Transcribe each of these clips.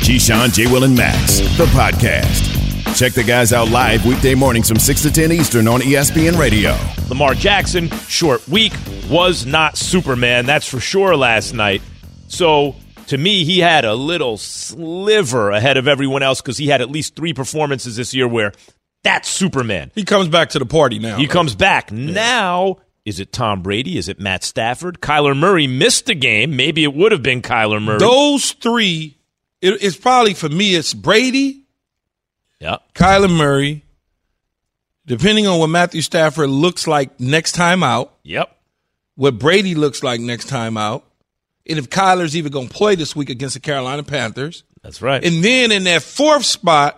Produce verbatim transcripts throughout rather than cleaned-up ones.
Keyshawn, J. Will, and Max, the podcast. Check the guys out live weekday mornings from six to ten Eastern on E S P N Radio. Lamar Jackson, short week, was not Superman, that's for sure, last night. So, to me, he had a little sliver ahead of everyone else because he had at least three performances this year where that's Superman. He comes back to the party now. He right? comes back. Yeah. Now, is it Tom Brady? Is it Matt Stafford? Kyler Murray missed a game. Maybe it would have been Kyler Murray. Those three, it, it's probably, for me, it's Brady, yeah, Kyler Murray, depending on what Matthew Stafford looks like next time out. Yep. What Brady looks like next time out. And if Kyler's even going to play this week against the Carolina Panthers. That's right. And then in that fourth spot,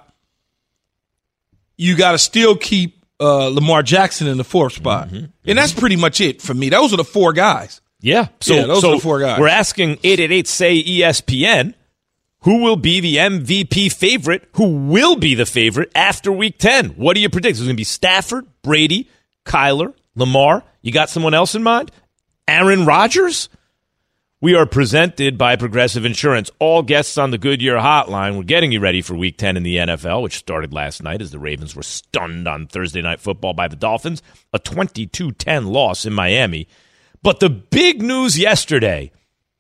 you got to still keep uh, Lamar Jackson in the fourth spot. Mm-hmm. And that's pretty much it for me. Those are the four guys. Yeah. So, yeah, those so are the four guys. We're asking eight eight eight, say E S P N, who will be the M V P favorite? Who will be the favorite after week ten? What do you predict? Is it going to be Stafford, Brady, Kyler, Lamar? You got someone else in mind? Aaron Rodgers? We are presented by Progressive Insurance. All guests on the Goodyear Hotline. We're getting you ready for Week ten in the N F L, which started last night as the Ravens were stunned on Thursday Night Football by the Dolphins. A twenty-two ten loss in Miami. But the big news yesterday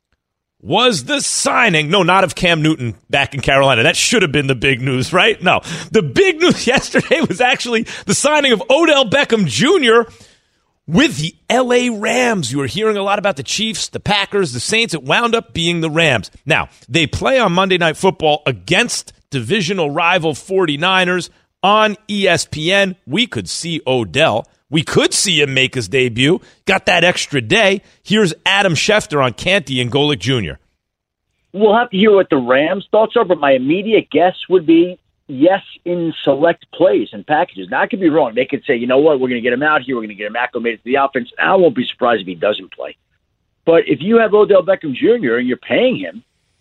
was the signing, no, not of Cam Newton back in Carolina. That should have been the big news, right? No. The big news yesterday was actually the signing of Odell Beckham Junior with the L A Rams. You were hearing a lot about the Chiefs, the Packers, the Saints. It wound up being the Rams. Now, they play on Monday Night Football against divisional rival forty-niners on E S P N. We could see Odell. We could see him make his debut. Got that extra day. Here's Adam Schefter on Canty and Golick Junior We'll have to hear what the Rams' thoughts are, but my immediate guess would be yes in select plays and packages. Now, I could be wrong. They could say, you know what, we're going to get him out here. We're going to get him acclimated to the offense. I won't be surprised if he doesn't play. But if you have Odell Beckham Junior and you're paying him,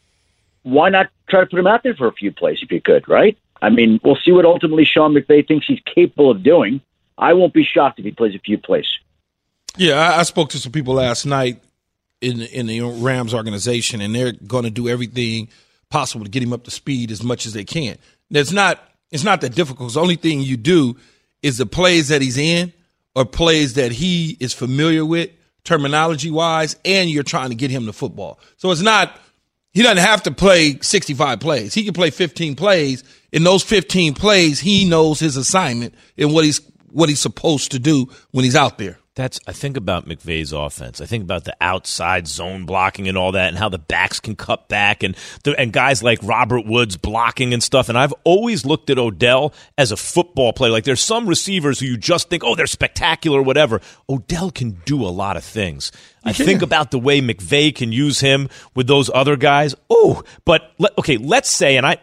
why not try to put him out there for a few plays if you could, right? I mean, we'll see what ultimately Sean McVay thinks he's capable of doing. I won't be shocked if he plays a few plays. Yeah, I, I spoke to some people last night in, in the Rams organization, and they're going to do everything possible to get him up to speed as much as they can. It's not it's not that difficult. The only thing you do is the plays that he's in or plays that he is familiar with terminology-wise, and you're trying to get him the football. So it's not – he doesn't have to play sixty-five plays. He can play fifteen plays. In those fifteen plays, he knows his assignment and what he's what he's supposed to do when he's out there. That's I think about McVay's offense. I think about the outside zone blocking and all that, and how the backs can cut back, and the, and guys like Robert Woods blocking and stuff. And I've always looked at Odell as a football player. Like there's some receivers who you just think, oh, they're spectacular or whatever. Odell can do a lot of things. I think about the way McVay can use him with those other guys. Oh, but let, okay, let's say, and I,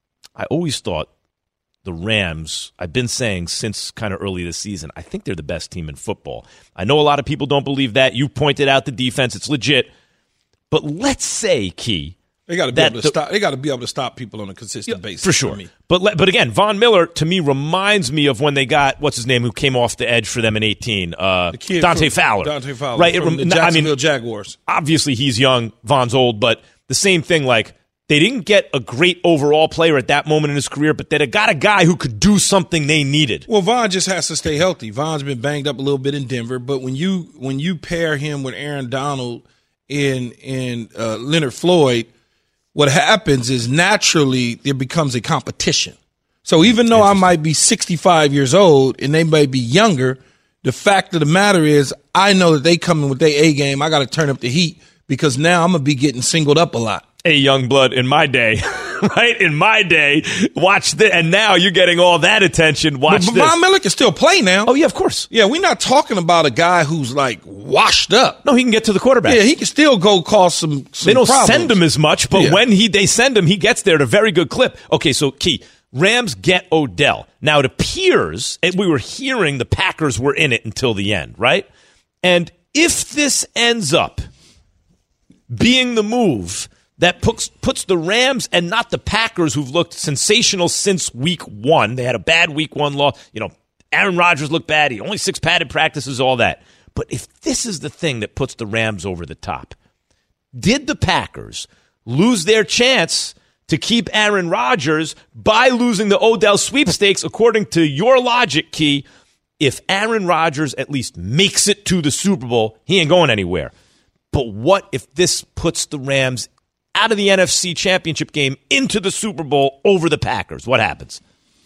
I always thought. The Rams, I've been saying since kind of early this season, I think they're the best team in football. I know a lot of people don't believe that. You pointed out the defense. It's legit. But let's say, Key. They got to be able to the, stop. They got to be able to stop people on a consistent yeah, basis. For sure. For but but again, Von Miller, to me, reminds me of when they got, what's his name, who came off the edge for them in eighteen? Uh, Dante Fowler. Dante Fowler. Right? From it, the Jacksonville I mean, Jaguars. Obviously, he's young. Von's old. But the same thing, like, they didn't get a great overall player at that moment in his career, but they got a guy who could do something they needed. Well, Von just has to stay healthy. Von's been banged up a little bit in Denver, but when you when you pair him with Aaron Donald and, and uh, Leonard Floyd, what happens is naturally there becomes a competition. So even though I might be sixty-five years old and they may be younger, the fact of the matter is I know that they come in with their A game. I got to turn up the heat because now I'm going to be getting singled up a lot. Hey, young blood, in my day, right? In my day, watch this. And now you're getting all that attention. Watch but, but this. Von Miller can still play now. Oh, yeah, of course. Yeah, we're not talking about a guy who's like washed up. No, he can get to the quarterback. Yeah, he can still go cause some, some They don't problems. send him as much, but yeah. when he they send him, he gets there at a very good clip. Okay, so, Key, Rams get Odell. Now, it appears, and we were hearing the Packers were in it until the end, right? And if this ends up being the move that puts, puts the Rams and not the Packers, who've looked sensational since week one. They had a bad week one loss. You know, Aaron Rodgers looked bad. He only six padded practices, all that. But if this is the thing that puts the Rams over the top, did the Packers lose their chance to keep Aaron Rodgers by losing the Odell sweepstakes, according to your logic, Key. If Aaron Rodgers at least makes it to the Super Bowl, he ain't going anywhere. But what if this puts the Rams out of the N F C Championship game into the Super Bowl over the Packers? What happens?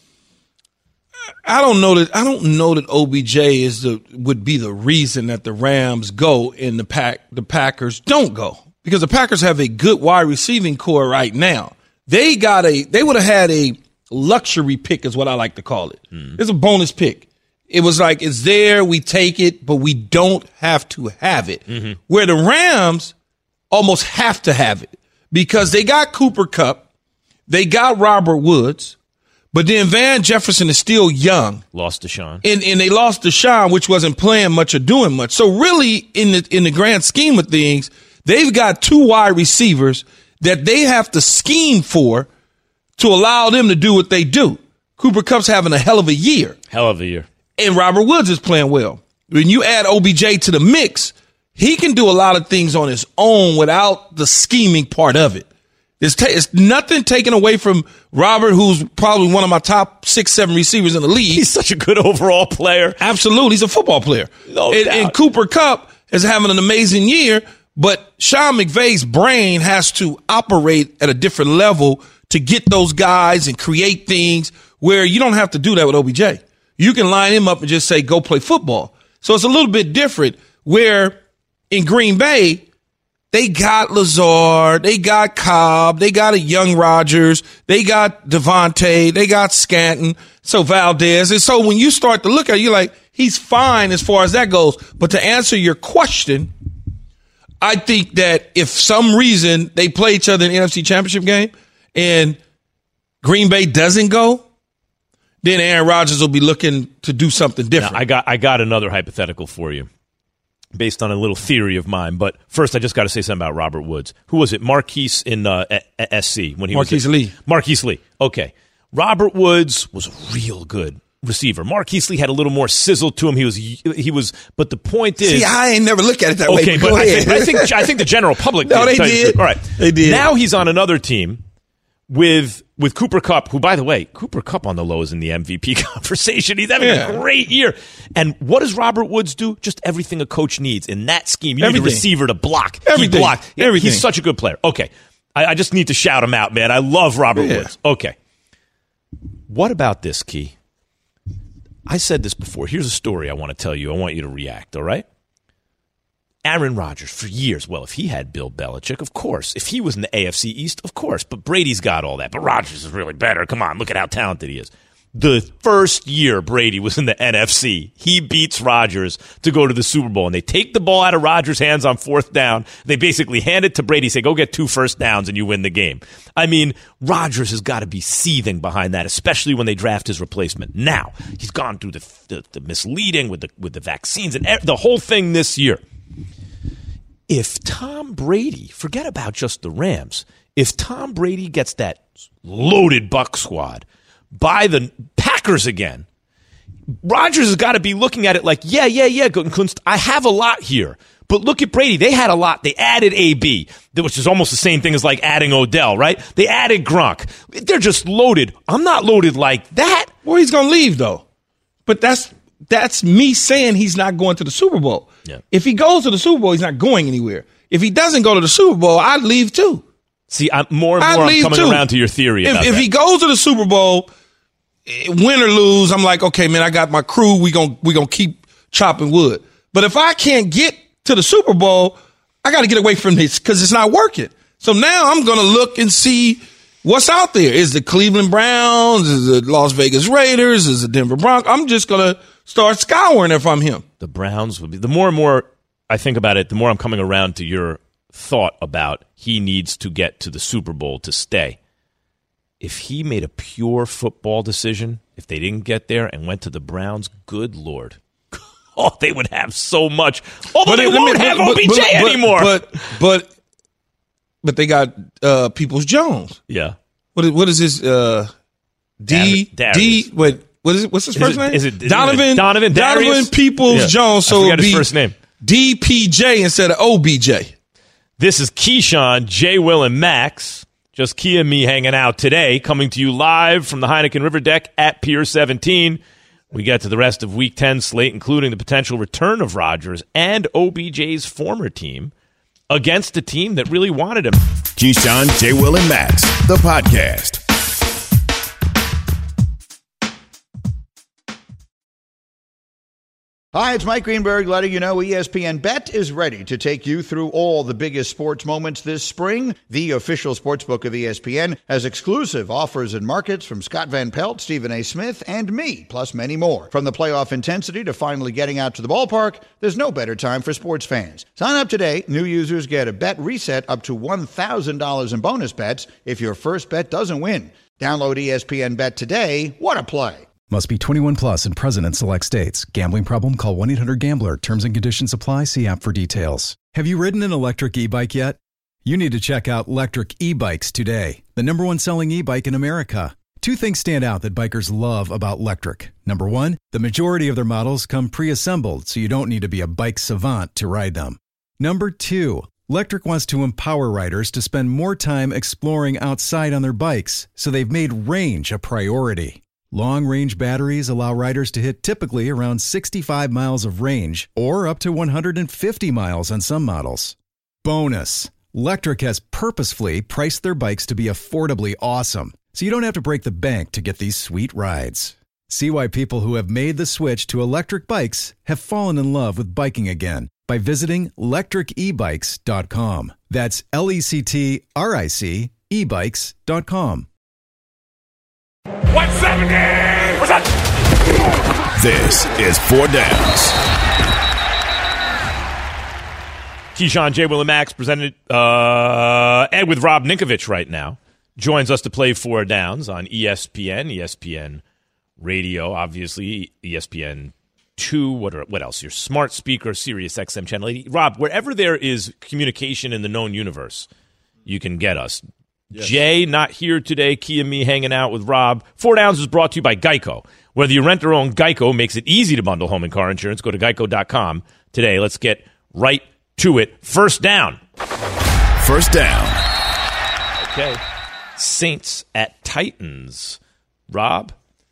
I don't know that I don't know that O B J is the would be the reason that the Rams go and the pack the Packers don't go, because the Packers have a good wide receiving core right now. They got a they would have had a luxury pick, is what I like to call it. Mm. It's a bonus pick. It was like, it's there, we take it, but we don't have to have it. Mm-hmm. Where the Rams almost have to have it, because they got Cooper Kupp, they got Robert Woods, but then Van Jefferson is still young. Lost Deshaun. And and they lost Deshaun, which wasn't playing much or doing much. So really, in the in the grand scheme of things, they've got two wide receivers that they have to scheme for to allow them to do what they do. Cooper Kupp's having a hell of a year. Hell of a year. And Robert Woods is playing well. When you add O B J to the mix, he can do a lot of things on his own without the scheming part of it. It's, ta- it's nothing taken away from Robert, who's probably one of my top six, seven receivers in the league. He's such a good overall player. Absolutely. He's a football player. No and, doubt. and Cooper Kupp is having an amazing year, but Sean McVay's brain has to operate at a different level to get those guys and create things where you don't have to do that with O B J. You can line him up and just say, go play football. So it's a little bit different, where in Green Bay, they got Lazard, they got Cobb, they got a young Rodgers, they got Devontae, they got Scantling, so Valdez. And so when you start to look at it, you're like, he's fine as far as that goes. But to answer your question, I think that if some reason they play each other in the N F C Championship game and Green Bay doesn't go, then Aaron Rodgers will be looking to do something different. Now, I got I got another hypothetical for you, based on a little theory of mine. But first, I just got to say something about Robert Woods. Who was it? Marquise in uh, S C when he Marquise was Lee. Marquise Lee. Okay, Robert Woods was a real good receiver. Marquise Lee had a little more sizzle to him. He was he was. But the point is, see, I ain't never look at it that okay, way. but Go I ahead. think, I think I think the general public. No, did, they did. All right, they did. Now he's on another team with. With Cooper Kupp, who, by the way, Cooper Kupp on the low is in the M V P conversation. He's having Yeah. a great year. And what does Robert Woods do? Just everything a coach needs in that scheme. You Everything. need a receiver to block. Everything. He blocked. Yeah, Everything. He's such a good player. Okay. I, I just need to shout him out, man. I love Robert Yeah. Woods. Okay. What about this, Key? I said this before. Here's a story I want to tell you. I want you to react, all right? Aaron Rodgers, for years, well, if he had Bill Belichick, of course. If he was in the A F C East, of course. But Brady's got all that. But Rodgers is really better. Come on, look at how talented he is. The first year Brady was in the N F C, he beats Rodgers to go to the Super Bowl. And they take the ball out of Rodgers' hands on fourth down. They basically hand it to Brady, say, go get two first downs and you win the game. I mean, Rodgers has got to be seething behind that, especially when they draft his replacement. Now, he's gone through the, the, the misleading with the, with the vaccines and the whole thing this year. If Tom Brady, forget about just the Rams, if Tom Brady gets that loaded Buck squad by the Packers again, Rodgers has got to be looking at it like, yeah, yeah, yeah, Gutenkunst, I have a lot here. But look at Brady. They had a lot. They added A B, which is almost the same thing as like adding Odell, right? They added Gronk. They're just loaded. I'm not loaded like that. Well, he's going to leave, though. But that's that's me saying he's not going to the Super Bowl. Yeah. If he goes to the Super Bowl, he's not going anywhere. If he doesn't go to the Super Bowl, I'd leave too. See, I'm more and I'd more I'm leave coming too. around to your theory If, about if that. he goes to the Super Bowl, eh, win or lose, I'm like, okay, man, I got my crew. We gon' we gonna keep chopping wood. But if I can't get to the Super Bowl, I got to get away from this because it's not working. So now I'm going to look and see what's out there. Is the Cleveland Browns? Is the Las Vegas Raiders? Is the Denver Broncos? I'm just going to start scouring if I'm him. The Browns would be, the more and more I think about it, the more I'm coming around to your thought about he needs to get to the Super Bowl to stay. If he made a pure football decision, if they didn't get there and went to the Browns, good Lord. Oh, they would have so much. Although But they let me- won't have but- O B J but- but- anymore. But but but they got uh, Peoples Jones. yeah. What is what is his uh, D Dar- D? Darius. Wait, what is it? What's his Is first it- name? is it- is it Donovan? Donovan Darius? Donovan Peoples Yeah. Jones. I So forgot it'd his be first name. D P J instead of O B J. This is Keyshawn, J. Will, and Max. Just Kia and me hanging out today, coming to you live from the Heineken River Deck at Pier seventeen. We get to the rest of Week ten slate, including the potential return of Rodgers and O B J's former team against a team that really wanted him. Keyshawn, J. Will, and Max, the podcast. Hi, it's Mike Greenberg letting you know E S P N Bet is ready to take you through all the biggest sports moments this spring. The official sportsbook of E S P N has exclusive offers and markets from Scott Van Pelt, Stephen A. Smith, and me, plus many more. From the playoff intensity to finally getting out to the ballpark, there's no better time for sports fans. Sign up today. New users get a bet reset up to one thousand dollars in bonus bets if your first bet doesn't win. Download E S P N Bet today. What a play. Must be twenty-one plus and present in select states. Gambling problem? Call one eight hundred gambler. Terms and conditions apply. See app for details. Have you ridden an electric e-bike yet? You need to check out Lectric E-Bikes today, the number one selling e-bike in America. Two things stand out that bikers love about Lectric. Number one, the majority of their models come pre-assembled, so you don't need to be a bike savant to ride them. Number two, Lectric wants to empower riders to spend more time exploring outside on their bikes, so they've made range a priority. Long-range batteries allow riders to hit typically around sixty-five miles of range or up to one hundred fifty miles on some models. Bonus, Lectric has purposefully priced their bikes to be affordably awesome, so you don't have to break the bank to get these sweet rides. See why people who have made the switch to electric bikes have fallen in love with biking again by visiting lectric e bikes dot com. That's L E C T R I C e bikes dot com. one seventy! What's up? This is Four Downs. Keyshawn, J. Will, and Max presented uh, and with Rob Ninkovich right now. Joins us to play Four Downs on E S P N, E S P N Radio, obviously, E S P N two, what are, what else? Your smart speaker, Sirius X M channel eighty. Rob, wherever there is communication in the known universe, you can get us. Yes. Jay, not here today. Key and me hanging out with Rob. Four Downs is brought to you by Geico. Whether you rent or own, Geico makes it easy to bundle home and car insurance. Go to geico dot com today. Let's get right to it. First down. First down. Okay. Saints at Titans. Rob,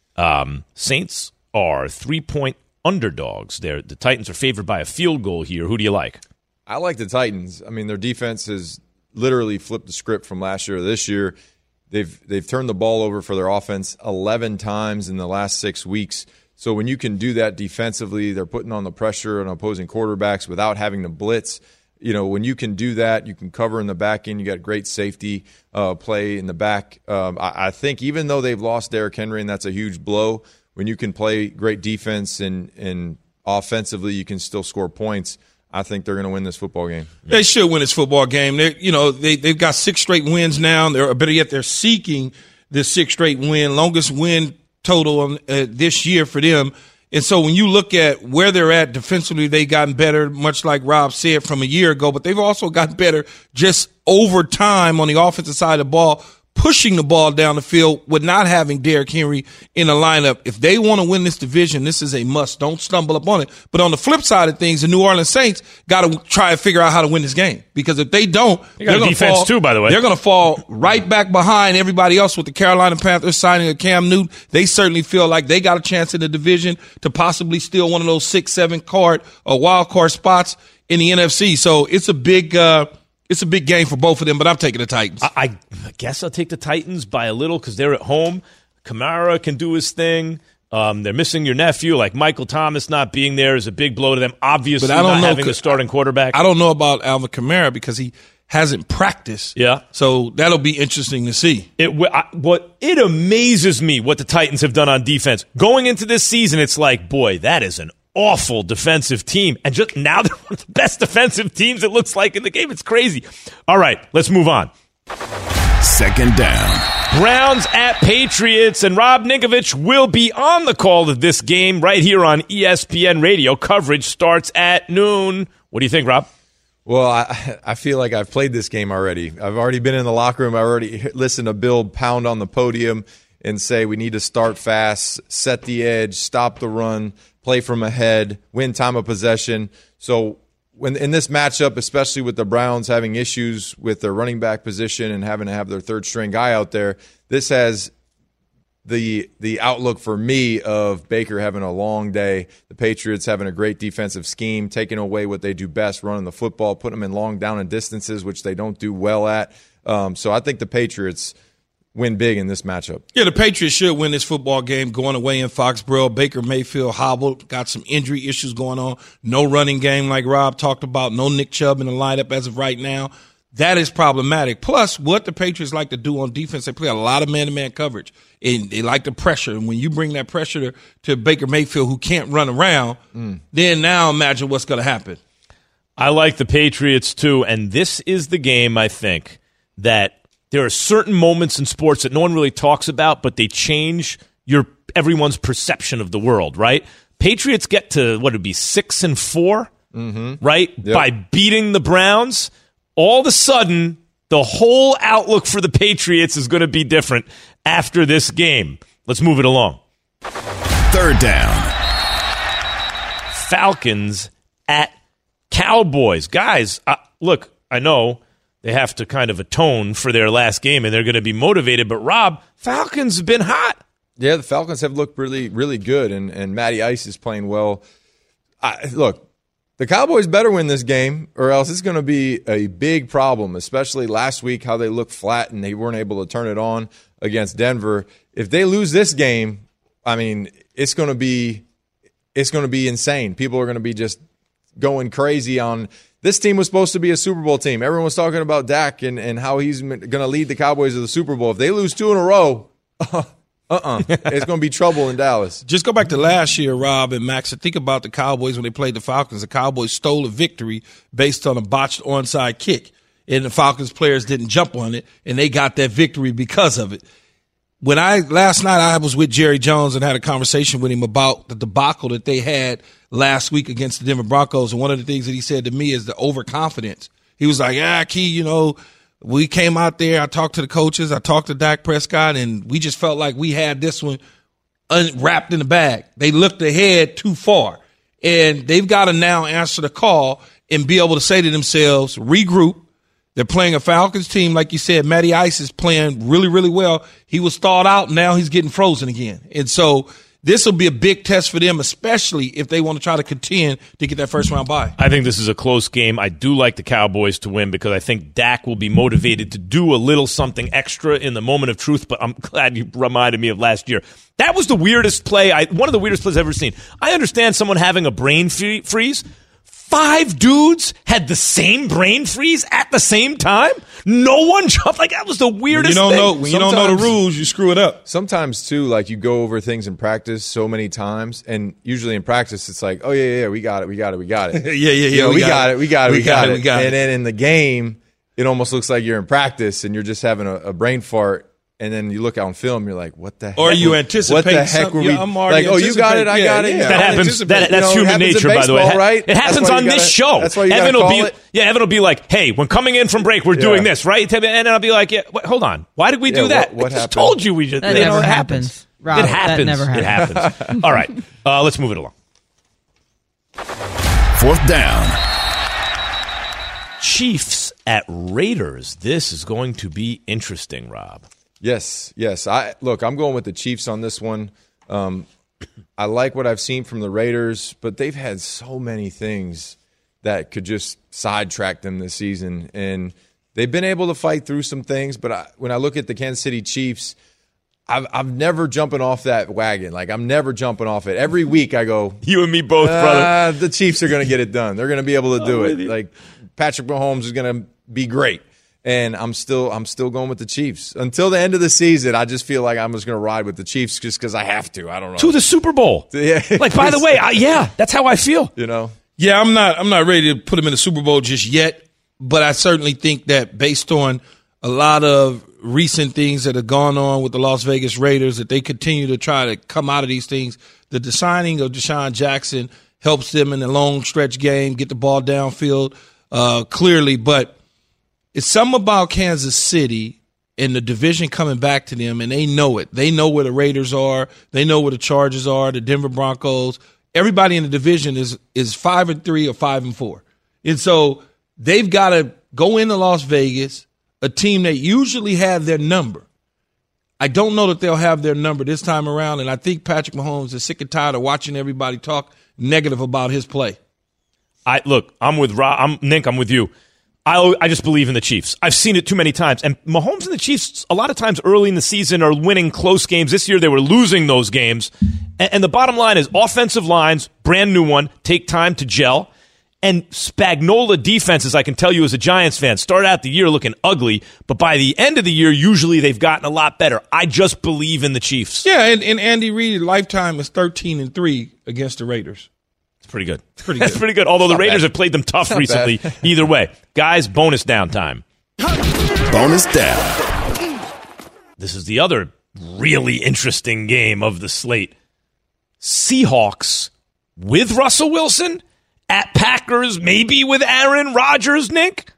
um, Saints are three-point underdogs. They're, the Titans are favored by a field goal here. Who do you like? I like the Titans. I mean, their defense is literally flipped the script from last year to this year. They've they've turned the ball over for their offense eleven times in the last six weeks. So when you can do that defensively, they're putting on the pressure on opposing quarterbacks without having to blitz. You know, when you can do that, you can cover in the back end. You got great safety uh, play in the back. Um, I, I think even though they've lost Derrick Henry, and that's a huge blow, when you can play great defense and, and offensively you can still score points, I think they're going to win this football game. They should win this football game. They, you know, they they've got six straight wins now. They're better yet, they're seeking this six straight win, longest win total on, uh, this year for them. And so when you look at where they're at defensively, they've gotten better, much like Rob said from a year ago. But they've also gotten better just over time on the offensive side of the ball, pushing the ball down the field with not having Derrick Henry in the lineup. If they want to win this division, this is a must. Don't stumble up on it. But on the flip side of things, the New Orleans Saints got to try and figure out how to win this game. Because if they don't, they got they're going to defense fall, too, by the way. They're going to fall right back behind everybody else with the Carolina Panthers signing a Cam Newton. They certainly feel like they got a chance in the division to possibly steal one of those six, seven card or wild card spots in the N F C. So it's a big, uh, It's a big game for both of them, but I'm taking the Titans. I, I guess I'll take the Titans by a little because they're at home. Kamara can do his thing. Um, they're missing your nephew. Like Michael Thomas not being there is a big blow to them. Obviously, but I don't not know, having a starting quarterback. I don't know about Alvin Kamara because he hasn't practiced. Yeah. So that'll be interesting to see. It I, what it amazes me what the Titans have done on defense. Going into this season, it's like, boy, that is an awful defensive team. And just now they're one of the best defensive teams it looks like in the game. It's crazy. All right, let's move on. Second down. Browns at Patriots, and Rob Ninkovich will be on the call of this game right here on E S P N Radio. Coverage starts at noon. What do you think, Rob? Well, I, I feel like I've played this game already. I've already been in the locker room. I already listened to Bill pound on the podium and say we need to start fast, set the edge, stop the run, play from ahead, win time of possession. So when in this matchup, especially with the Browns having issues with their running back position and having to have their third string guy out there, this has the the outlook for me of Baker having a long day, the Patriots having a great defensive scheme, taking away what they do best, running the football, putting them in long down and distances, which they don't do well at. Um, so I think the Patriots win big in this matchup. Yeah, the Patriots should win this football game going away in Foxborough. Baker Mayfield hobbled, got some injury issues going on. No running game like Rob talked about. No Nick Chubb in the lineup as of right now. That is problematic. Plus, what the Patriots like to do on defense, they play a lot of man-to-man coverage, and they like the pressure. And when you bring that pressure to, to Baker Mayfield, who can't run around, mm. then now imagine what's going to happen. I like the Patriots, too, and this is the game, I think, that there are certain moments in sports that no one really talks about, but they change your everyone's perception of the world, right? Patriots get to, what would it be, six and four, mm-hmm. right? Yep. By beating the Browns. All of a sudden, the whole outlook for the Patriots is going to be different after this game. Let's move it along. Third down. Falcons at Cowboys. Guys, uh, look, I know they have to kind of atone for their last game, and they're going to be motivated. But, Rob, Falcons have been hot. Yeah, the Falcons have looked really, really good, and, and Matty Ice is playing well. I, look, the Cowboys better win this game, or else it's going to be a big problem, especially last week, how they looked flat and they weren't able to turn it on against Denver. If they lose this game, I mean, it's going to be it's going to be insane. People are going to be just going crazy on this team was supposed to be a Super Bowl team. Everyone was talking about Dak and, and how he's going to lead the Cowboys to the Super Bowl. If they lose two in a row, uh-uh, it's going to be trouble in Dallas. Just go back to last year, Rob and Max, and think about the Cowboys when they played the Falcons. The Cowboys stole a victory based on a botched onside kick, and the Falcons players didn't jump on it, and they got that victory because of it. When I last night I was with Jerry Jones and had a conversation with him about the debacle that they had last week against the Denver Broncos, and one of the things that he said to me is the overconfidence. He was like, "Ah, Key, you know, we came out there. I talked to the coaches. I talked to Dak Prescott, and we just felt like we had this one unwrapped in the bag. They looked ahead too far, and they've got to now answer the call and be able to say to themselves, regroup." They're playing a Falcons team, like you said. Matty Ice is playing really, really well. He was thawed out, and now he's getting frozen again. And so this will be a big test for them, especially if they want to try to contend to get that first-round bye. I think this is a close game. I do like the Cowboys to win because I think Dak will be motivated to do a little something extra in the moment of truth, but I'm glad you reminded me of last year. That was the weirdest play, I, one of the weirdest plays I've ever seen. I understand someone having a brain free- freeze. Five dudes had the same brain freeze at the same time. No one jumped. Like, that was the weirdest when you don't thing. Know, when sometimes, you don't know the rules, you screw it up. Sometimes, too, like you go over things in practice so many times, and usually in practice it's like, oh, yeah, yeah, we got it, we got it, we got it. yeah, yeah, yeah. You know, we, we got, got it, we got it, we, we got, got it. it. We got and it. then in the game, it almost looks like you're in practice and you're just having a, a brain fart. And then you look out on film, you're like, what the heck? Or you anticipate what the heck were we? I'm like, oh, you got it, I got yeah, it. Yeah. That happens. That, that's you know, human nature, baseball, by the way. Right? It happens on gotta, this show. That's why you Evan gotta will call be, it. Yeah, Evan will be like, hey, when coming in from break, we're yeah. doing this, right? And then I'll be like, yeah, wait, hold on. Why did we do yeah, that? What, what I just happened? told you we just That you never know, it happens. happens. Rob, it happens. That never happens. It happens. All right. Uh, let's move it along. Fourth down. Chiefs at Raiders. This is going to be interesting, Rob. Yes, yes. I look, I'm going with the Chiefs on this one. Um, I like what I've seen from the Raiders, but they've had so many things that could just sidetrack them this season, and they've been able to fight through some things. But I, when I look at the Kansas City Chiefs, I've, I've never jumping off that wagon. Like, I'm never jumping off it. Every week I go, you and me both, uh, brother. The Chiefs are going to get it done. They're going to be able to do it. You. Like, Patrick Mahomes is going to be great. And I'm still I'm still going with the Chiefs. Until the end of the season, I just feel like I'm just going to ride with the Chiefs just because I have to. I don't know. To the Super Bowl. Yeah. Like, by the way, I, yeah, that's how I feel. You know? Yeah, I'm not I'm not ready to put them in the Super Bowl just yet, but I certainly think that based on a lot of recent things that have gone on with the Las Vegas Raiders, that they continue to try to come out of these things. The signing of Deshaun Jackson helps them in the long stretch game, get the ball downfield uh, clearly, but it's something about Kansas City and the division coming back to them, and they know it. They know where the Raiders are. They know where the Chargers are, the Denver Broncos. Everybody in the division is is five and three or five and four. And so they've got to go into Las Vegas, a team that usually have their number. I don't know that they'll have their number this time around, and I think Patrick Mahomes is sick and tired of watching everybody talk negative about his play. I look, I'm with Rob, I'm Nick, I'm with you. I I just believe in the Chiefs. I've seen it too many times. And Mahomes and the Chiefs, a lot of times early in the season, are winning close games. This year they were losing those games. And, and the bottom line is offensive lines, brand new one, take time to gel. And Spagnuolo defenses, I can tell you as a Giants fan, start out the year looking ugly, but by the end of the year, usually they've gotten a lot better. I just believe in the Chiefs. Yeah, and, and Andy Reid, lifetime is thirteen and three against the Raiders. It's pretty good. Pretty good. That's pretty good. Although the Raiders bad. have played them tough Not recently. bad. Either way, guys, bonus down time. Bonus down. This is the other really interesting game of the slate. Seahawks with Russell Wilson at Packers, maybe with Aaron Rodgers, Nick?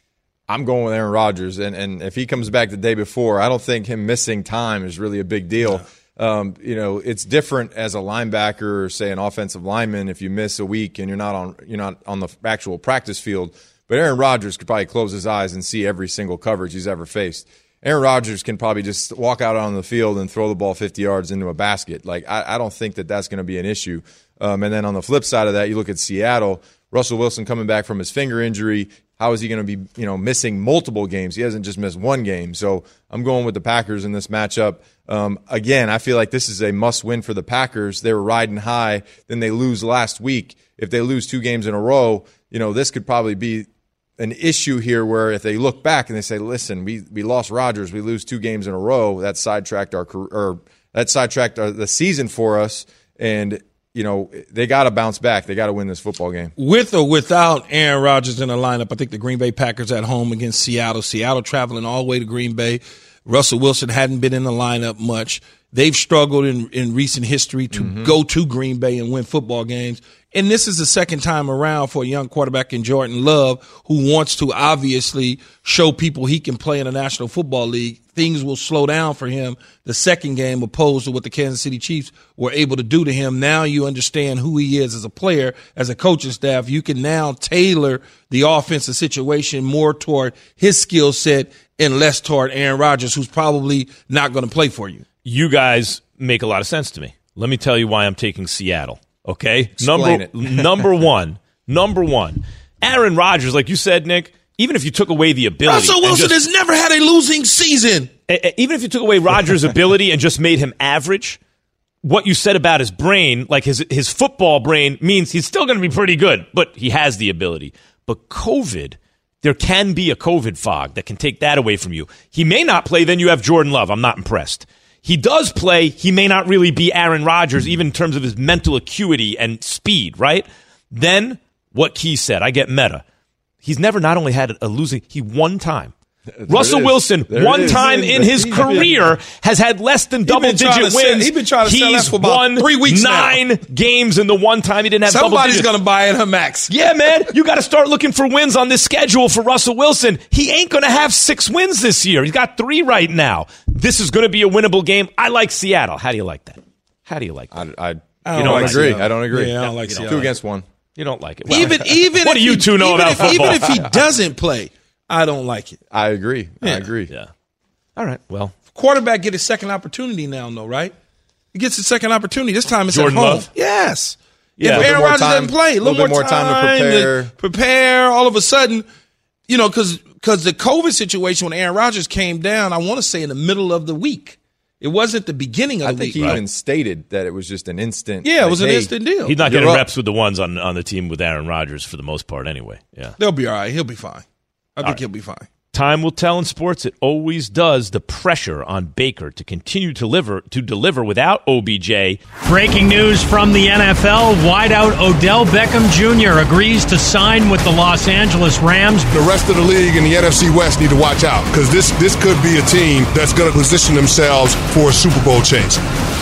I'm going with Aaron Rodgers, and, and if he comes back the day before, I don't think him missing time is really a big deal. Um, you know, it's different as a linebacker or say an offensive lineman if you miss a week and you're not on you're not on the actual practice field. But Aaron Rodgers could probably close his eyes and see every single coverage he's ever faced. Aaron Rodgers can probably just walk out on the field and throw the ball fifty yards into a basket. Like I, I don't think that that's going to be an issue. Um, and then on the flip side of that, you look at Seattle. Russell Wilson coming back from his finger injury. How is he going to be, you know, missing multiple games? He hasn't just missed one game. So I'm going with the Packers in this matchup. Um, again, I feel like this is a must-win for the Packers. They were riding high. Then they lose last week. If they lose two games in a row, you know, this could probably be an issue here where if they look back and they say, listen, we, we lost Rodgers, we lose two games in a row, that sidetracked our career, or that sidetracked our, the season for us. And, you know, they got to bounce back. They got to win this football game. With or without Aaron Rodgers in the lineup, I think the Green Bay Packers at home against Seattle. Seattle traveling all the way to Green Bay. Russell Wilson hadn't been in the lineup much. They've struggled in, in recent history to mm-hmm. go to Green Bay and win football games. And this is the second time around for a young quarterback in Jordan Love who wants to obviously show people he can play in the National Football League. Things will slow down for him the second game opposed to what the Kansas City Chiefs were able to do to him. Now you understand who he is as a player, as a coaching staff. You can now tailor the offensive situation more toward his skill set and less toward Aaron Rodgers, who's probably not going to play for you. You guys make a lot of sense to me. Let me tell you why I'm taking Seattle. Okay, Explain number it. number one, number one. Aaron Rodgers, like you said, Nick. Even if you took away the ability, Russell Wilson just, has never had a losing season. Even if you took away Rodgers' ability and just made him average, what you said about his brain, like his his football brain, means he's still going to be pretty good. But he has the ability. But COVID, there can be a COVID fog that can take that away from you. He may not play. Then you have Jordan Love. I'm not impressed. He does play. He may not really be Aaron Rodgers, even in terms of his mental acuity and speed, right? Then what Key said, I get meta. He's never not only had a losing, he one time. There Russell Wilson, there one time in his career, has had less than double-digit wins. Sell, he's been trying to sell that for about won three weeks nine now. games in the one time he didn't have double digits. Somebody's going to buy in her max. Yeah, man. You got to start looking for wins on this schedule for Russell Wilson. He ain't going to have six wins this year. He's got three right now. This is going to be a winnable game. I like Seattle. How do you like that? How do you like that? I, I, I you don't don't like agree. Seattle. I don't agree. Yeah, I don't like Seattle. Two against one. You don't like it. Well, Even even what if do you he, two know even about if, football? Even if he doesn't play, I don't like it. I agree. Yeah. I agree. Yeah. All right. Well, quarterback get his second opportunity now, though, right? He gets his second opportunity. This time it's Jordan at home. Love? Yes. Yeah. If Aaron more Rodgers time- doesn't play, a little, little bit more more time to prepare. prepare. All of a sudden, you know, because because the COVID situation when Aaron Rodgers came down, I want to say in the middle of the week. It wasn't the beginning of I the think week. he right? even stated that it was just an instant. Yeah, it like, was an hey, instant deal. he's not You're getting up. reps with the ones on, on the team with Aaron Rodgers for the most part anyway. Yeah. They'll be all right. He'll be fine. I think right. he'll be fine. Time will tell in sports. It always does. The pressure on Baker to continue to deliver to deliver without O B J. Breaking news from the N F L. Wideout Odell Beckham Junior agrees to sign with the Los Angeles Rams. The rest of the league and the N F C West need to watch out because this, this could be a team that's going to position themselves for a Super Bowl chase.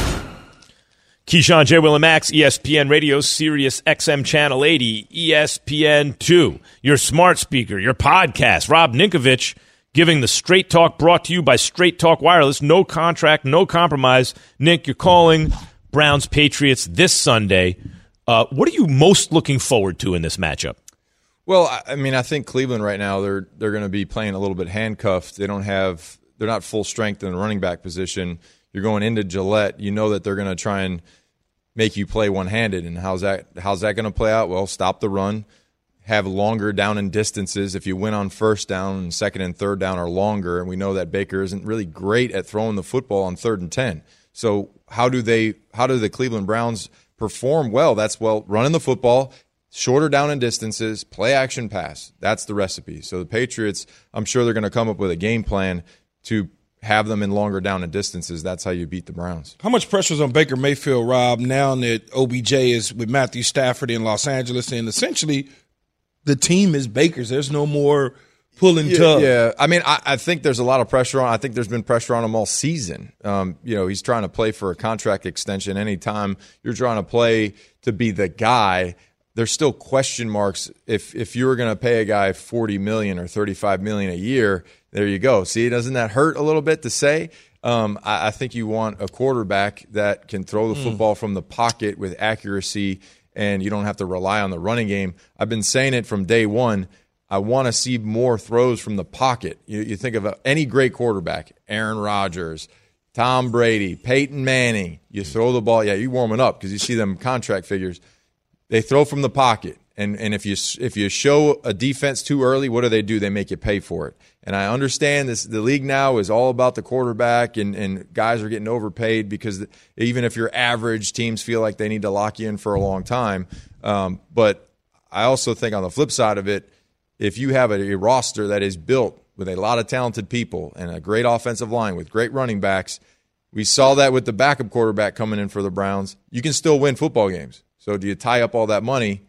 Keyshawn, J. Will and Max, E S P N Radio, Sirius X M Channel eighty, E S P N two, your smart speaker, your podcast. Rob Ninkovich giving the Straight Talk, brought to you by Straight Talk Wireless. No contract, no compromise. Nick, you're calling Browns Patriots this Sunday. Uh, what are you most looking forward to in this matchup? Well, I mean, I think Cleveland right now, they're they're going to be playing a little bit handcuffed. They don't have – they're not full strength in the running back position. You're going into Gillette. You know that they're going to try and make you play one-handed. And how's that how's that going to play out? Well, stop the run, have longer down and distances. If you win on first down and second and third down are longer, and we know that Baker isn't really great at throwing the football on third and ten. So how do they how do the Cleveland Browns perform well? That's, well, running the football, shorter down and distances, play action pass. That's the recipe. So the Patriots, I'm sure they're going to come up with a game plan to have them in longer down and distances. That's how you beat the Browns. How much pressure is on Baker Mayfield, Rob, now that O B J is with Matthew Stafford in Los Angeles, and essentially the team is Baker's? There's no more pulling yeah, tug. Yeah, I mean, I, I think there's a lot of pressure on. I think there's been pressure on him all season. Um, you know, he's trying to play for a contract extension. Anytime you're trying to play to be the guy, there's still question marks. If if you were going to pay a guy forty million dollars or thirty-five million dollars a year, there you go. See, doesn't that hurt a little bit to say? Um, I, I think you want a quarterback that can throw the mm. football from the pocket with accuracy, and you don't have to rely on the running game. I've been saying it from day one. I want to see more throws from the pocket. You, you think of any great quarterback, Aaron Rodgers, Tom Brady, Peyton Manning. You throw the ball. Yeah, you're warming up because you see them contract figures. They throw from the pocket, and and if you if you show a defense too early, what do they do? They make you pay for it. And I understand this. The league now is all about the quarterback, and, and guys are getting overpaid because even if you're average, teams feel like they need to lock you in for a long time. Um, but I also think on the flip side of it, if you have a, a roster that is built with a lot of talented people and a great offensive line with great running backs, we saw that with the backup quarterback coming in for the Browns, you can still win football games. So do you tie up all that money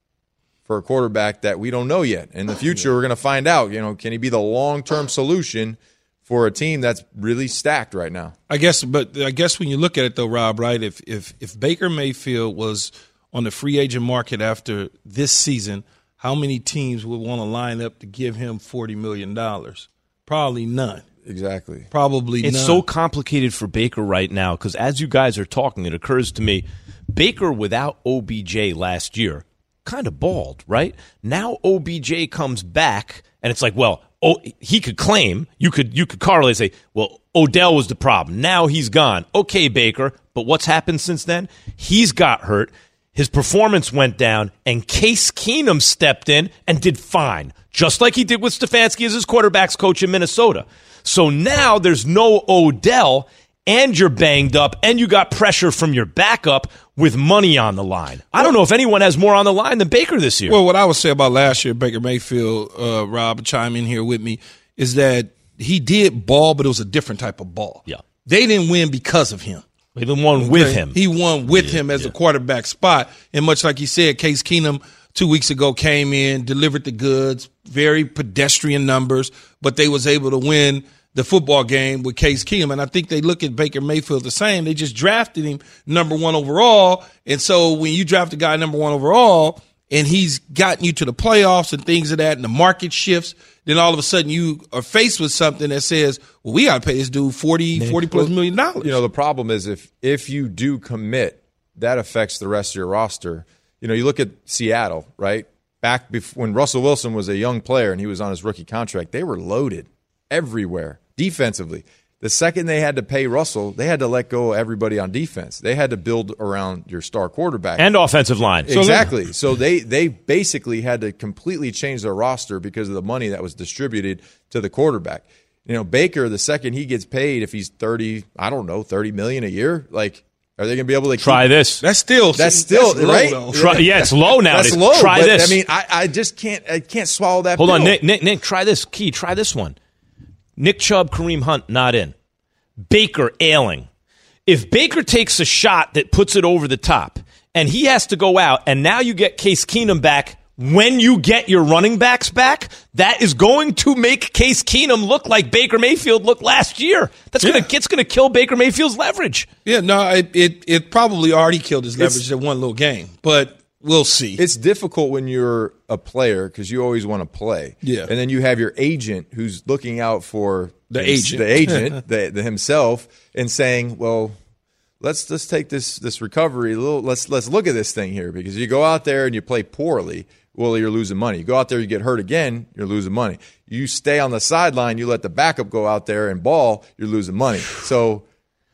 for a quarterback that we don't know yet? In the future, we're going to find out. You know, can he be the long-term solution for a team that's really stacked right now? I guess, but I guess when you look at it, though, Rob, right, if if if Baker Mayfield was on the free agent market after this season, how many teams would want to line up to give him forty million dollars? Probably none. Exactly. Probably it's none. It's so complicated for Baker right now because as you guys are talking, it occurs to me, Baker without O B J last year kind of balled, right? Now O B J comes back, and it's like, well, oh, he could claim, you could you could correlate and say, well, Odell was the problem. Now he's gone. Okay, Baker, but what's happened since then? He's got hurt. His performance went down, and Case Keenum stepped in and did fine, just like he did with Stefanski as his quarterback's coach in Minnesota. So now there's no Odell, and you're banged up, and you got pressure from your backup with money on the line. I don't know if anyone has more on the line than Baker this year. Well, what I would say about last year, Baker Mayfield, uh, Rob, chime in here with me, is that he did ball, but it was a different type of ball. Yeah. They didn't win because of him. He won with okay? him. He won with yeah, him as yeah. a quarterback spot. And much like you said, Case Keenum two weeks ago came in, delivered the goods, very pedestrian numbers, but they was able to win the football game with Case Keenum. And I think they look at Baker Mayfield the same. They just drafted him number one overall. And so when you draft a guy number one overall and he's gotten you to the playoffs and things of that and the market shifts, then all of a sudden you are faced with something that says, well, we got to pay this dude forty, forty plus million dollars. You know, the problem is if if you do commit, that affects the rest of your roster. You know, you look at Seattle, right? Back before, when Russell Wilson was a young player and he was on his rookie contract, they were loaded everywhere defensively. The second they had to pay Russell, they had to let go of everybody on defense. They had to build around your star quarterback. And offensive line. Exactly. So they, they basically had to completely change their roster because of the money that was distributed to the quarterback. You know, Baker, the second he gets paid, if he's thirty, I don't know, thirty million dollars a year, like, are they going to be able to try keep, this? That's still that's still that's right. Low, try, yeah, it's low now. That's low. Try but, this. I mean, I, I just can't. I can't swallow that. Hold pill. on, Nick, Nick. Nick, try this. Key, try this one. Nick Chubb, Kareem Hunt, not in. Baker ailing. If Baker takes a shot that puts it over the top, and he has to go out, and now you get Case Keenum back. When you get your running backs back, that is going to make Case Keenum look like Baker Mayfield looked last year. That's yeah. gonna it's gonna kill Baker Mayfield's leverage. Yeah, no, it it, it probably already killed his leverage in one little game, but we'll see. It's difficult when you're a player because you always want to play. Yeah, and then you have your agent who's looking out for the his, agent, the agent, the, the himself, and saying, well, let's let's take this this recovery a little. Let's let's look at this thing here because you go out there and you play poorly. well, you're losing money. You go out there, you get hurt again, you're losing money. You stay on the sideline, you let the backup go out there and ball, you're losing money. So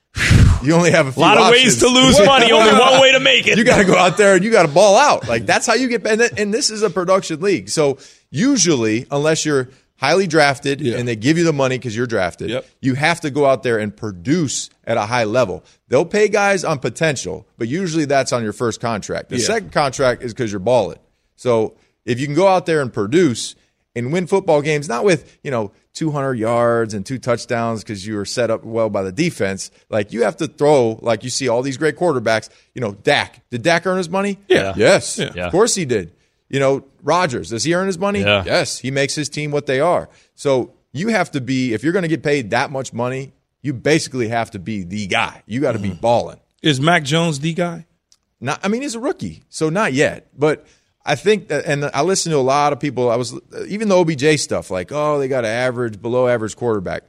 you only have a few lot of options. ways to lose money, only one way to make it. You got to go out there and you got to ball out. Like, that's how you get – and this is a production league. So usually, unless you're highly drafted yeah. and they give you the money because you're drafted, yep. you have to go out there and produce at a high level. They'll pay guys on potential, but usually that's on your first contract. The yeah. second contract is because you're balling. So if you can go out there and produce and win football games, not with, you know, two hundred yards and two touchdowns because you were set up well by the defense. Like, you have to throw, like you see all these great quarterbacks. You know, Dak. Did Dak earn his money? Yeah. Yes. Yeah. Of course he did. You know, Rodgers, does he earn his money? Yeah. Yes. He makes his team what they are. So you have to be, if you're going to get paid that much money, you basically have to be the guy. You got to mm-hmm. be balling. Is Mac Jones the guy? Not, I mean, he's a rookie, so not yet. But I think that, and I listen to a lot of people. I was even the O B J stuff, like, oh, they got an average, below average quarterback.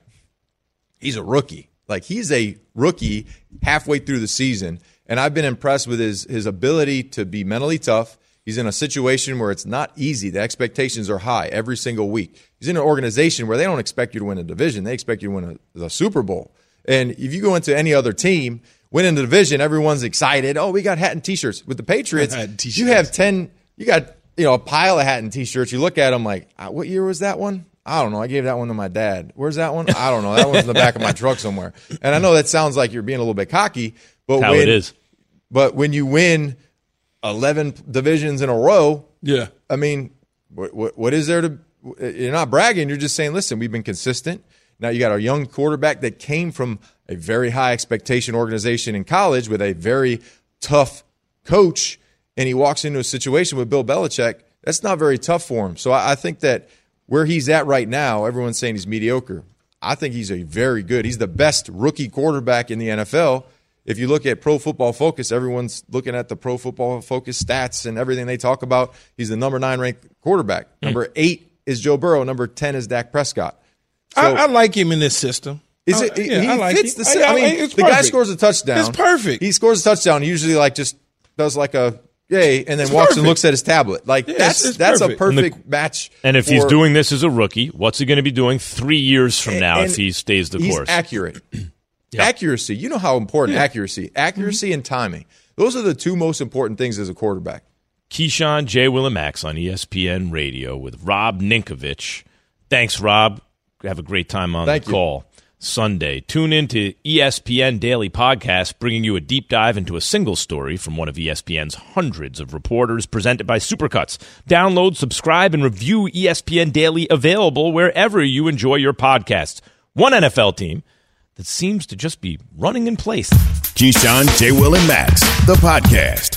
He's a rookie. Like, he's a rookie halfway through the season, and I've been impressed with his his ability to be mentally tough. He's in a situation where it's not easy. The expectations are high every single week. He's in an organization where they don't expect you to win a division. They expect you to win a, the Super Bowl. And if you go into any other team, winning the division, everyone's excited. Oh, we got hat and T-shirts. With the Patriots, you have ten. You got, you know, a pile of hat and T-shirts. You look at them like, what year was that one? I don't know. I gave that one to my dad. Where's that one? I don't know. That one's in the back of my truck somewhere. And I know that sounds like you're being a little bit cocky, but That's when, how it is. But when you win eleven divisions in a row, yeah, I mean, what, what, what is there to? You're not bragging. You're just saying, listen, we've been consistent. Now you got a young quarterback that came from a very high expectation organization in college with a very tough coach, and he walks into a situation with Bill Belichick. That's not very tough for him. So I, I think that where he's at right now, everyone's saying he's mediocre. I think he's a very good. He's the best rookie quarterback in the N F L. If you look at Pro Football Focus, everyone's looking at the Pro Football Focus stats and everything they talk about. He's the number nine ranked quarterback. Mm. Number eight is Joe Burrow. Number ten is Dak Prescott. So, I, I like him in this system. Is it? I, yeah, he I like fits it. the system. I, I mean, the guy scores a touchdown. It's perfect. He scores a touchdown. He usually like just does like a yay, and then it's walks perfect. and looks at his tablet. Like yeah, that's it's, it's that's perfect. a perfect and the, match. And if for, he's doing this as a rookie, what's he going to be doing three years from now if he stays the he's course? Accurate. Yep. Accuracy. You know how important yeah. accuracy, accuracy, mm-hmm. and timing. Those are the two most important things as a quarterback. Keyshawn, J. Will and Max on E S P N Radio with Rob Ninkovich. Thanks, Rob. Have a great time on Thank the you. call. Sunday. Tune in to E S P N Daily Podcast, bringing you a deep dive into a single story from one of E S P N's hundreds of reporters, presented by Supercuts. Download, subscribe, and review E S P N Daily, available wherever you enjoy your podcasts. One N F L team that seems to just be running in place. Keyshawn, J. Will, and Max, the podcast.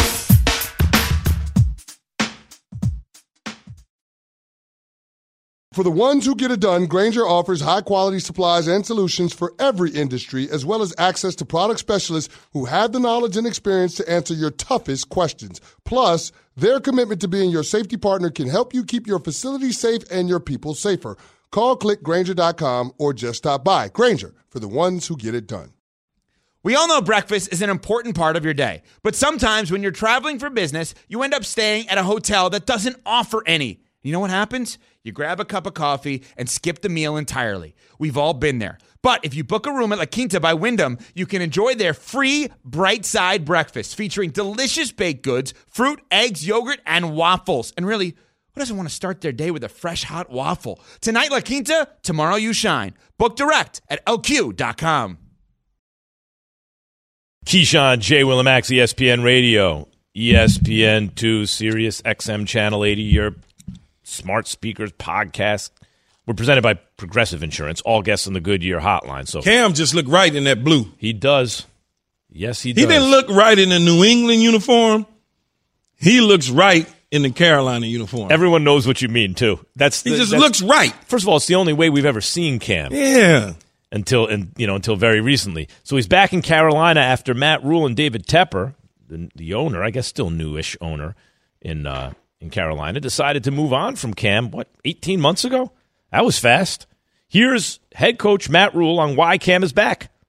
For the ones who get it done, Grainger offers high-quality supplies and solutions for every industry, as well as access to product specialists who have the knowledge and experience to answer your toughest questions. Plus, their commitment to being your safety partner can help you keep your facility safe and your people safer. Call, click Grainger dot com, or just stop by. Grainger, for the ones who get it done. We all know breakfast is an important part of your day, but sometimes when you're traveling for business, you end up staying at a hotel that doesn't offer any. You know what happens? You grab a cup of coffee and skip the meal entirely. We've all been there. But if you book a room at La Quinta by Wyndham, you can enjoy their free Bright Side breakfast featuring delicious baked goods, fruit, eggs, yogurt, and waffles. And really, who doesn't want to start their day with a fresh, hot waffle? Tonight, La Quinta, tomorrow you shine. Book direct at L Q dot com. Keyshawn, J. Will and Max, E S P N Radio, E S P N two, Sirius X M Channel eighty, your smart speakers podcast. We're presented by Progressive Insurance. All guests on the Goodyear hotline. So Cam just looked right in that blue. He does. Yes, he does. He didn't look right in the New England uniform. He looks right in the Carolina uniform. Everyone knows what you mean, too. That's He the, just that's, looks right. First of all, it's the only way we've ever seen Cam. Yeah. Until and you know until very recently. So he's back in Carolina after Matt Rule and David Tepper, the, the owner, I guess still newish owner in uh, in Carolina, decided to move on from Cam, what, eighteen months ago? That was fast. Here's head coach Matt Rule on why Cam is back.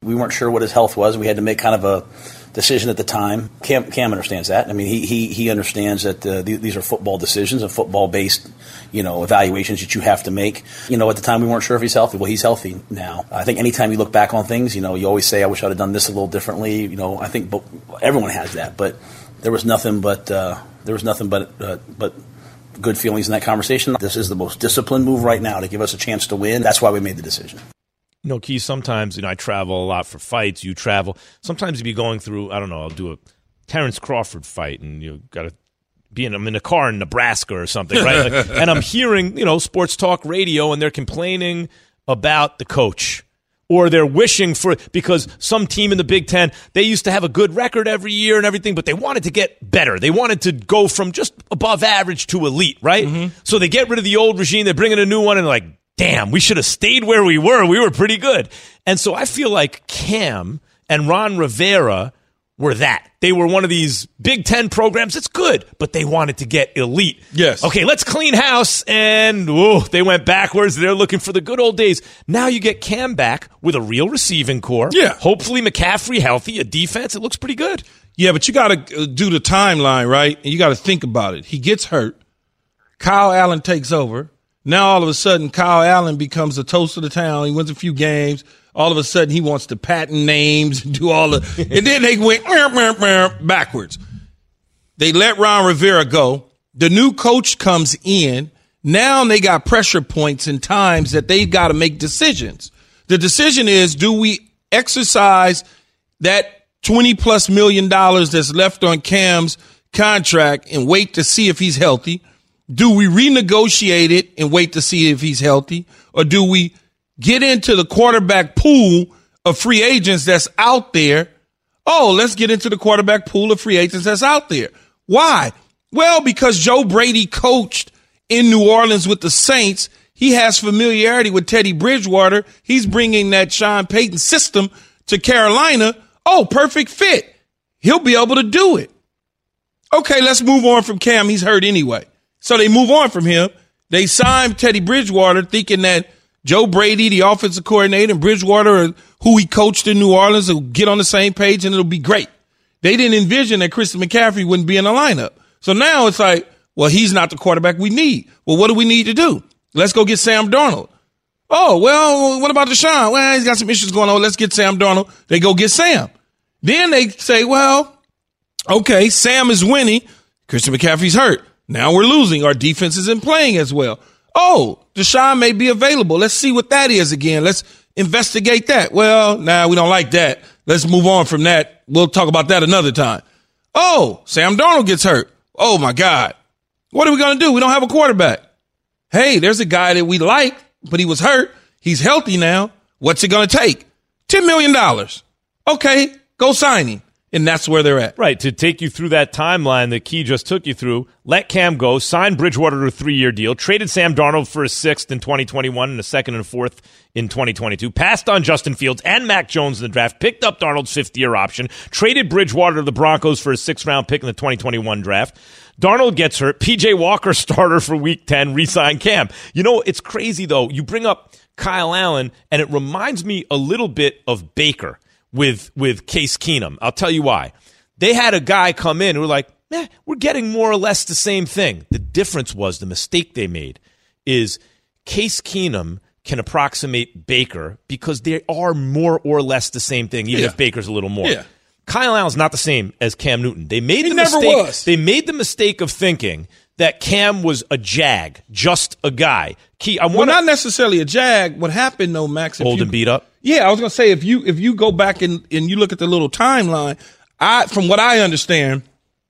We weren't sure what his health was. We had to make kind of a decision at the time. Cam, Cam understands that. I mean, he he, he understands that uh, th- these are football decisions and football-based, you know, evaluations that you have to make. You know, at the time we weren't sure if he's healthy. Well, he's healthy now. I think anytime you look back on things, you know, you always say, I wish I'd have done this a little differently. You know, I think everyone has that, but there was nothing but uh, there was nothing but uh, but good feelings in that conversation. This is the most disciplined move right now to give us a chance to win. That's why we made the decision. You know, Key, sometimes, you know, I travel a lot for fights. You travel. Sometimes you'd be going through, I don't know, I'll do a Terrence Crawford fight, and you got to be in, I'm in a car in Nebraska or something, right? Like, and I'm hearing, you know, sports talk radio, and they're complaining about the coach. Or they're wishing for, because some team in the Big Ten, they used to have a good record every year and everything, but they wanted to get better. They wanted to go from just above average to elite, right? Mm-hmm. So they get rid of the old regime, they bring in a new one, and they're like, damn, we should have stayed where we were. We were pretty good. And so I feel like Cam and Ron Rivera were that. They were one of these Big Ten programs. It's good, but they wanted to get elite. Yes. Okay, let's clean house. And whoa, they went backwards. They're looking for the good old days. Now you get Cam back with a real receiving core. Yeah. Hopefully McCaffrey healthy, a defense. It looks pretty good. Yeah, but you got to do the timeline, right? And you got to think about it. He gets hurt. Kyle Allen takes over. Now, all of a sudden, Kyle Allen becomes the toast of the town. He wins a few games. All of a sudden, he wants to patent names and do all the – and then they went backwards. They let Ron Rivera go. The new coach comes in. Now they got pressure points and times that they've got to make decisions. The decision is, do we exercise that twenty-plus million dollars that's left on Cam's contract and wait to see if he's healthy? Do we renegotiate it and wait to see if he's healthy? Or do we get into the quarterback pool of free agents that's out there? Oh, let's get into the quarterback pool of free agents that's out there. Why? Well, because Joe Brady coached in New Orleans with the Saints. He has familiarity with Teddy Bridgewater. He's bringing that Sean Payton system to Carolina. Oh, perfect fit. He'll be able to do it. Okay, let's move on from Cam. He's hurt anyway. So they move on from him. They signed Teddy Bridgewater thinking that Joe Brady, the offensive coordinator, and Bridgewater, who he coached in New Orleans, will get on the same page and it'll be great. They didn't envision that Christian McCaffrey wouldn't be in the lineup. So now it's like, well, he's not the quarterback we need. Well, what do we need to do? Let's go get Sam Darnold. Oh, well, what about Deshaun? Well, he's got some issues going on. Let's get Sam Darnold. They go get Sam. Then they say, well, okay, Sam is winning. Christian McCaffrey's hurt. Now we're losing. Our defense isn't playing as well. Oh, Deshaun may be available. Let's see what that is again. Let's investigate that. Well, nah, we don't like that. Let's move on from that. We'll talk about that another time. Oh, Sam Darnold gets hurt. Oh, my God. What are we going to do? We don't have a quarterback. Hey, there's a guy that we like, but he was hurt. He's healthy now. What's it going to take? ten million dollars. Okay, go sign him. And that's where they're at. Right, to take you through that timeline that Key just took you through, let Cam go, sign Bridgewater to a three-year deal, traded Sam Darnold for a sixth in twenty twenty-one and a second and a fourth in twenty twenty-two, passed on Justin Fields and Mac Jones in the draft, picked up Darnold's fifth-year option, traded Bridgewater to the Broncos for a sixth-round pick in the twenty twenty-one draft. Darnold gets hurt. P J Walker, starter for week ten, re-signed Cam. You know, it's crazy, though. You bring up Kyle Allen, and it reminds me a little bit of Baker with with Case Keenum. I'll tell you why. They had a guy come in who were like, eh, we're getting more or less the same thing. The difference was the mistake they made is Case Keenum can approximate Baker because they are more or less the same thing, even yeah. if Baker's a little more. Yeah. Kyle Allen's not the same as Cam Newton. They made he the never mistake. Was. They made the mistake of thinking that Cam was a jag, just a guy. Key, I want well, not necessarily a jag. What happened though, Max? Old you, and beat up. Yeah, I was gonna say if you if you go back and, and you look at the little timeline, I from what I understand,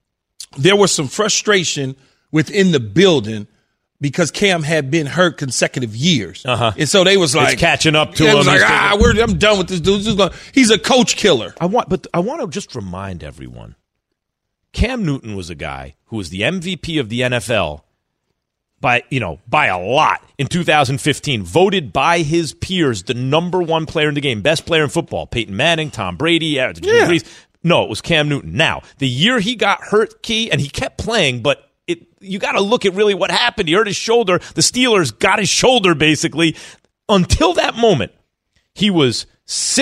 there was some frustration within the building because Cam had been hurt consecutive years, uh-huh. and so they was like it's catching up to yeah, him. It was like ah, we're, I'm done with this dude. This is gonna, he's a coach killer. I want, but I want to just remind everyone. Cam Newton was a guy who was the M V P of the N F L by, you know, by a lot in two thousand fifteen, voted by his peers the number one player in the game, best player in football. Peyton Manning, Tom Brady, yeah. No, it was Cam Newton. Now, the year he got hurt, Key, and he kept playing, but it you got to look at really what happened. He hurt his shoulder. The Steelers got his shoulder, basically. Until that moment, he was six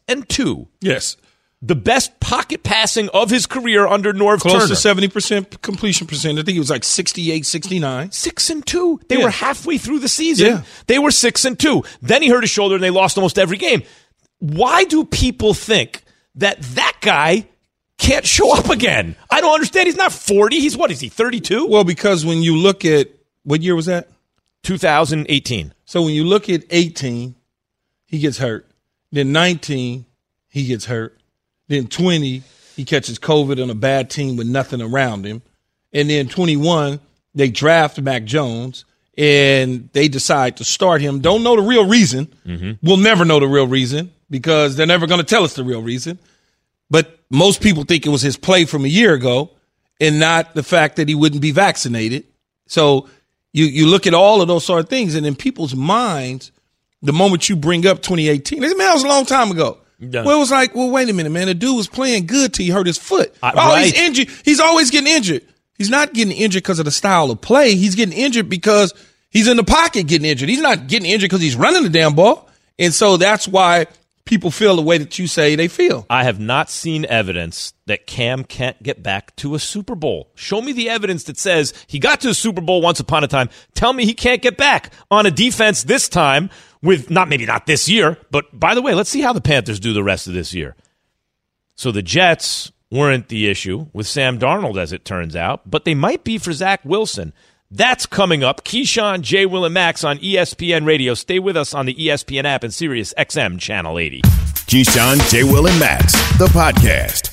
and two. Yes. The best pocket passing of his career under Norv Close Turner. to seventy percent completion percentage. I think it was like sixty-eight, sixty-nine. Six and two. They Yeah. were halfway through the season. Yeah. They were six and two. Then he hurt his shoulder and they lost almost every game. Why do people think that that guy can't show up again? I don't understand. He's not forty. He's what? Is he thirty-two? Well, because when you look at, what year was that? two thousand eighteen. So when you look at eighteen, he gets hurt. Then nineteen, he gets hurt. Then twenty, he catches COVID on a bad team with nothing around him. And then twenty-one, they draft Mac Jones, and they decide to start him. Don't know the real reason. Mm-hmm. We'll never know the real reason because they're never going to tell us the real reason. But most people think it was his play from a year ago and not the fact that he wouldn't be vaccinated. So you, you look at all of those sort of things, and in people's minds, the moment you bring up twenty eighteen, man, that was a long time ago. Yeah. Well, it was like, well, wait a minute, man. The dude was playing good till he hurt his foot. Uh, oh, right. he's injured. He's always getting injured. He's not getting injured because of the style of play. He's getting injured because he's in the pocket getting injured. He's not getting injured because he's running the damn ball. And so that's why people feel the way that you say they feel. I have not seen evidence that Cam can't get back to a Super Bowl. Show me the evidence that says he got to a Super Bowl once upon a time. Tell me he can't get back on a defense this time with not maybe not this year, but by the way, let's see how the Panthers do the rest of this year. So the Jets weren't the issue with Sam Darnold, as it turns out, but they might be for Zach Wilson. That's coming up. Keyshawn, J. Will, and Max on E S P N Radio. Stay with us on the E S P N app and Sirius X M Channel eighty. Keyshawn, J. Will, and Max, the podcast.